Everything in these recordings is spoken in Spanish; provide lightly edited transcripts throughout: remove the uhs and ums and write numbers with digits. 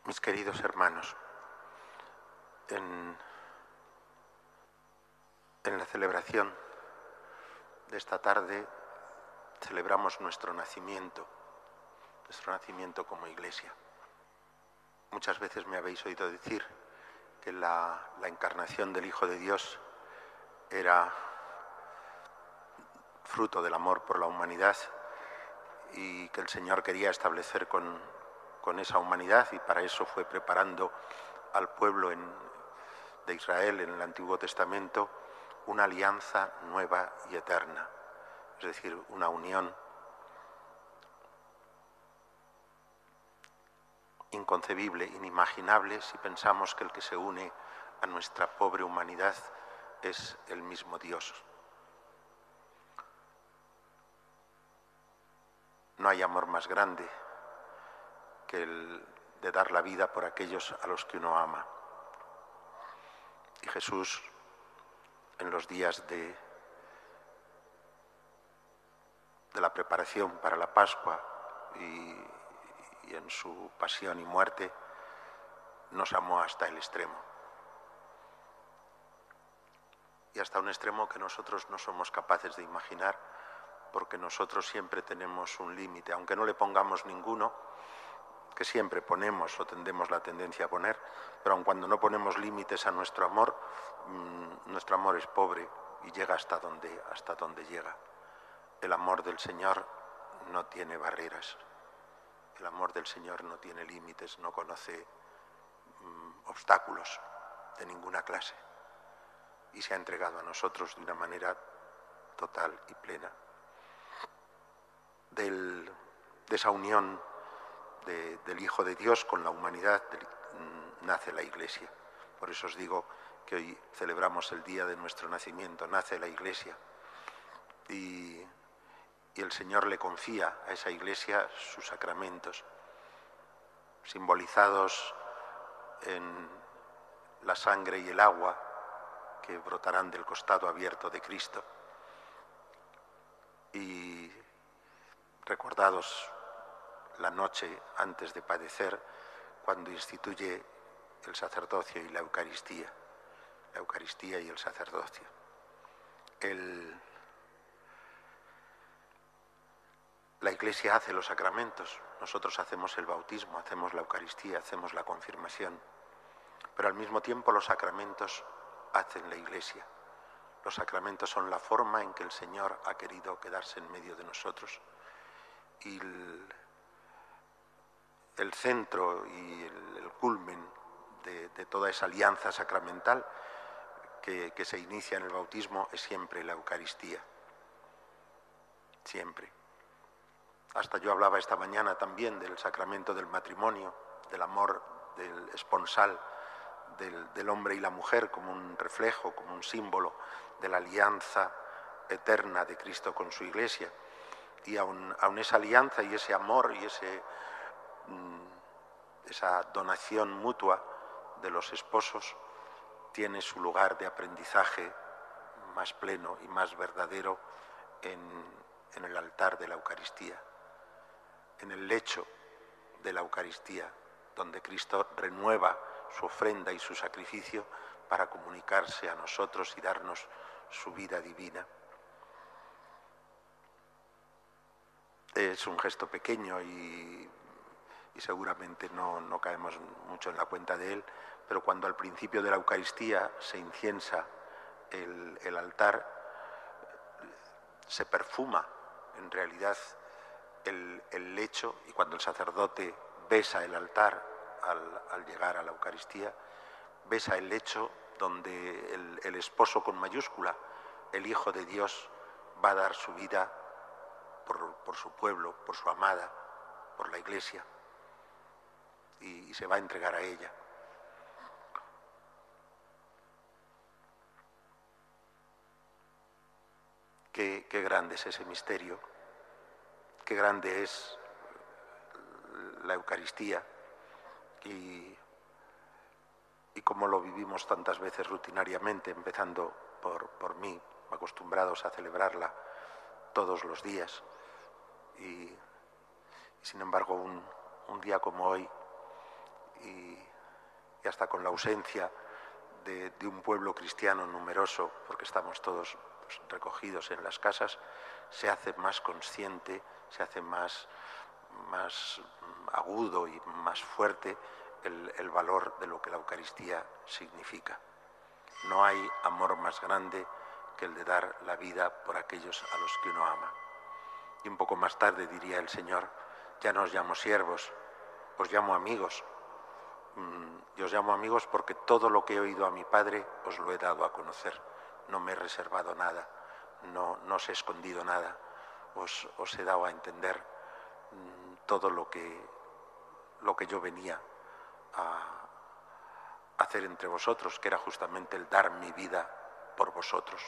Mis queridos hermanos, en la celebración de esta tarde celebramos nuestro nacimiento como Iglesia. Muchas veces me habéis oído decir que la encarnación del Hijo de Dios era fruto del amor por la humanidad y que el Señor quería establecer con esa humanidad, y para eso fue preparando al pueblo de Israel en el Antiguo Testamento una alianza nueva y eterna, es decir, una unión inconcebible, inimaginable, si pensamos que el que se une a nuestra pobre humanidad es el mismo Dios. No hay amor más grande que el de dar la vida por aquellos a los que uno ama. Y Jesús, en los días de la preparación para la Pascua y en su pasión y muerte, nos amó hasta el extremo. Y hasta un extremo que nosotros no somos capaces de imaginar, porque nosotros siempre tenemos un límite, aunque no le pongamos ninguno, que siempre ponemos o tendemos la tendencia a poner, pero aun cuando no ponemos límites a nuestro amor es pobre y llega hasta donde llega. El amor del Señor no tiene barreras, el amor del Señor no tiene límites, no conoce obstáculos de ninguna clase y se ha entregado a nosotros de una manera total y plena. De esa unión del Hijo de Dios con la humanidad nace la Iglesia. Por eso os digo que hoy celebramos el día de nuestro nacimiento, nace la Iglesia. Y el Señor le confía a esa Iglesia sus sacramentos, simbolizados en la sangre y el agua que brotarán del costado abierto de Cristo. Y recordados la noche antes de padecer, cuando instituye el sacerdocio y la Eucaristía y el sacerdocio. La Iglesia hace los sacramentos, nosotros hacemos el bautismo, hacemos la Eucaristía, hacemos la confirmación, pero al mismo tiempo los sacramentos hacen la Iglesia. Los sacramentos son la forma en que el Señor ha querido quedarse en medio de nosotros. Y el centro y el culmen de toda esa alianza sacramental que se inicia en el bautismo es siempre la Eucaristía. Siempre. Hasta yo hablaba esta mañana también del sacramento del matrimonio, del amor del esponsal del hombre y la mujer como un reflejo, como un símbolo de la alianza eterna de Cristo con su Iglesia. Y aun esa alianza y ese amor y esa donación mutua de los esposos tiene su lugar de aprendizaje más pleno y más verdadero en el altar de la Eucaristía, en el lecho de la Eucaristía, donde Cristo renueva su ofrenda y su sacrificio para comunicarse a nosotros y darnos su vida divina. Es un gesto pequeño y seguramente no caemos mucho en la cuenta de él, pero cuando al principio de la Eucaristía se inciensa el altar, se perfuma en realidad el lecho, y cuando el sacerdote besa el altar al llegar a la Eucaristía, besa el lecho donde el esposo con mayúscula, el Hijo de Dios, va a dar su vida por su pueblo, por su amada, por la Iglesia, y se va a entregar a ella. Qué grande es ese misterio, qué grande es la Eucaristía y cómo lo vivimos tantas veces rutinariamente, empezando por mí, acostumbrados a celebrarla todos los días. Y sin embargo, un día como hoy, y y hasta con la ausencia de un pueblo cristiano numeroso, porque estamos todos pues, recogidos en las casas, se hace más consciente, se hace más agudo y más fuerte el valor de lo que la Eucaristía significa. No hay amor más grande que el de dar la vida por aquellos a los que uno ama. Y un poco más tarde diría el Señor, ya no os llamo siervos, os llamo amigos. Y os llamo amigos porque todo lo que he oído a mi Padre os lo he dado a conocer. No me he reservado nada, no os he escondido nada, os he dado a entender todo lo que yo venía a hacer entre vosotros, que era justamente el dar mi vida por vosotros.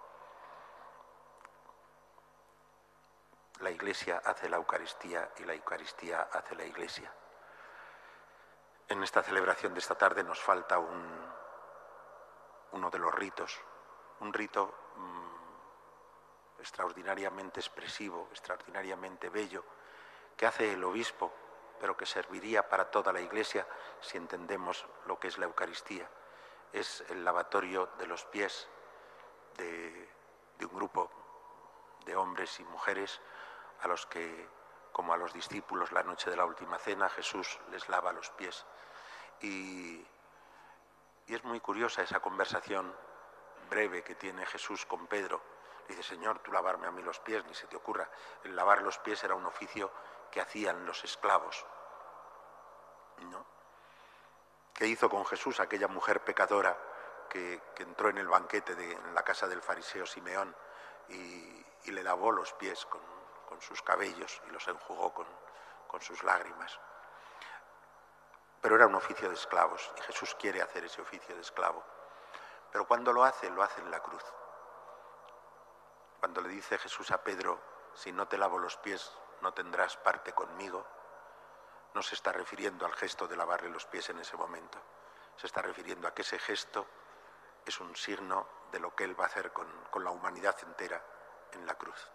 La Iglesia hace la Eucaristía y la Eucaristía hace la Iglesia. En esta celebración de esta tarde nos falta uno de los ritos, un rito extraordinariamente expresivo, extraordinariamente bello, que hace el obispo, pero que serviría para toda la Iglesia si entendemos lo que es la Eucaristía. Es el lavatorio de los pies de un grupo de hombres y mujeres a los que, como a los discípulos la noche de la última cena, Jesús les lava los pies. Y es muy curiosa esa conversación breve que tiene Jesús con Pedro. Dice, Señor, tú lavarme a mí los pies, ni se te ocurra. El lavar los pies era un oficio que hacían los esclavos, ¿no? ¿Qué hizo con Jesús aquella mujer pecadora que entró en el banquete en la casa del fariseo Simeón y le lavó los pies con sus cabellos y los enjugó con sus lágrimas? Pero era un oficio de esclavos y Jesús quiere hacer ese oficio de esclavo. Pero cuando lo hace en la cruz. Cuando le dice Jesús a Pedro, si no te lavo los pies no tendrás parte conmigo, no se está refiriendo al gesto de lavarle los pies en ese momento. Se está refiriendo a que ese gesto es un signo de lo que Él va a hacer con la humanidad entera en la cruz.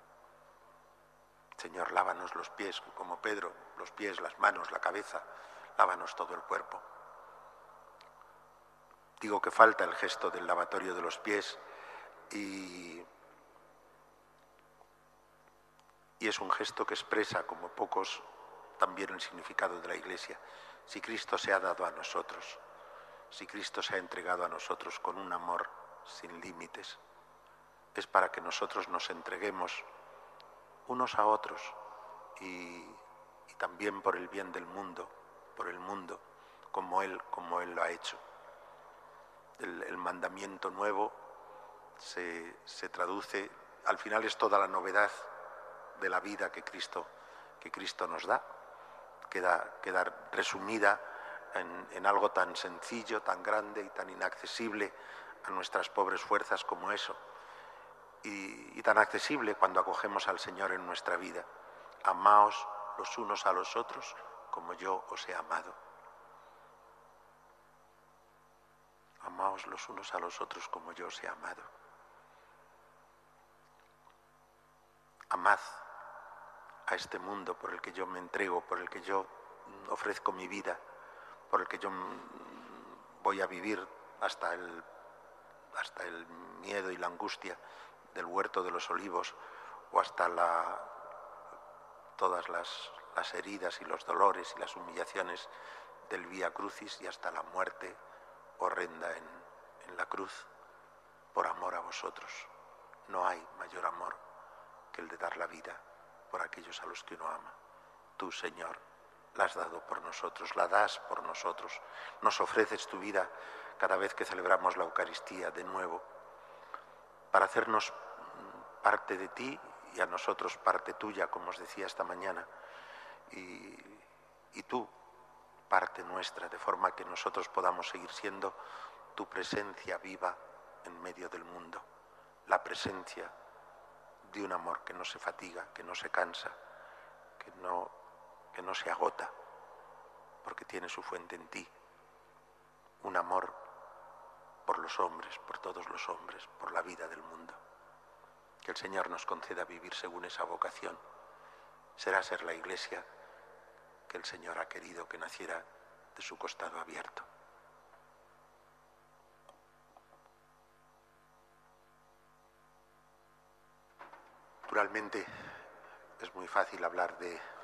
Señor, lávanos los pies, como Pedro, los pies, las manos, la cabeza, lávanos todo el cuerpo. Digo que falta el gesto del lavatorio de los pies y es un gesto que expresa, como pocos, también el significado de la Iglesia. Si Cristo se ha dado a nosotros, si Cristo se ha entregado a nosotros con un amor sin límites, es para que nosotros nos entreguemos unos a otros y también por el bien del mundo, por el mundo, como Él lo ha hecho. El mandamiento nuevo se traduce, al final es toda la novedad de la vida que Cristo nos da, queda resumida en algo tan sencillo, tan grande y tan inaccesible a nuestras pobres fuerzas como eso, y tan accesible cuando acogemos al Señor en nuestra vida. Amaos los unos a los otros como yo os he amado. Amaos los unos a los otros como yo os he amado. Amad a este mundo por el que yo me entrego, por el que yo ofrezco mi vida, por el que yo voy a vivir hasta el miedo y la angustia del huerto de los olivos o hasta todas las heridas y los dolores y las humillaciones del Vía Crucis y hasta la muerte horrenda en la cruz, por amor a vosotros. No hay mayor amor que el de dar la vida por aquellos a los que uno ama. Tú, Señor, la has dado por nosotros, la das por nosotros. Nos ofreces tu vida cada vez que celebramos la Eucaristía de nuevo, para hacernos parte de ti y a nosotros parte tuya, como os decía esta mañana, y tú parte nuestra, de forma que nosotros podamos seguir siendo tu presencia viva en medio del mundo, la presencia de un amor que no se fatiga, que no se cansa, que no se agota, porque tiene su fuente en ti, un amor por los hombres, por todos los hombres, por la vida del mundo. Que el Señor nos conceda vivir según esa vocación. Será ser la Iglesia que el Señor ha querido que naciera de su costado abierto. Naturalmente es muy fácil hablar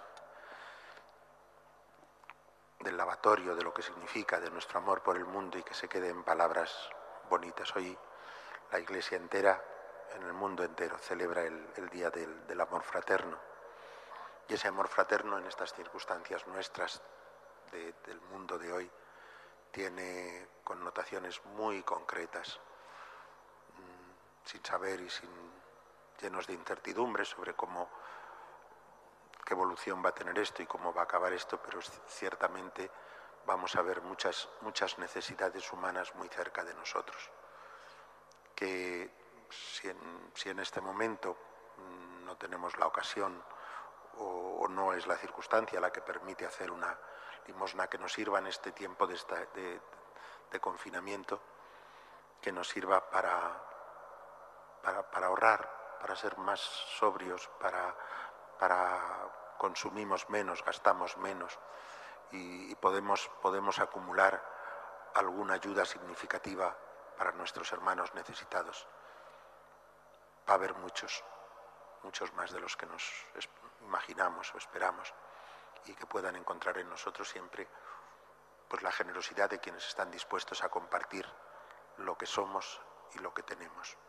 del lavatorio, de lo que significa, de nuestro amor por el mundo y que se quede en palabras bonitas. Hoy la Iglesia entera, en el mundo entero, celebra el Día del Amor Fraterno. Y ese amor fraterno en estas circunstancias nuestras del mundo de hoy tiene connotaciones muy concretas, sin saber y llenos de incertidumbre sobre qué evolución va a tener esto y cómo va a acabar esto, pero ciertamente vamos a ver muchas necesidades humanas muy cerca de nosotros. Que si en este momento no tenemos la ocasión o no es la circunstancia la que permite hacer una limosna que nos sirva en este tiempo de confinamiento, que nos sirva para ahorrar, para ser más sobrios, para consumimos menos, gastamos menos y podemos acumular alguna ayuda significativa para nuestros hermanos necesitados. Va a haber muchos más de los que nos imaginamos o esperamos, y que puedan encontrar en nosotros siempre pues la generosidad de quienes están dispuestos a compartir lo que somos y lo que tenemos.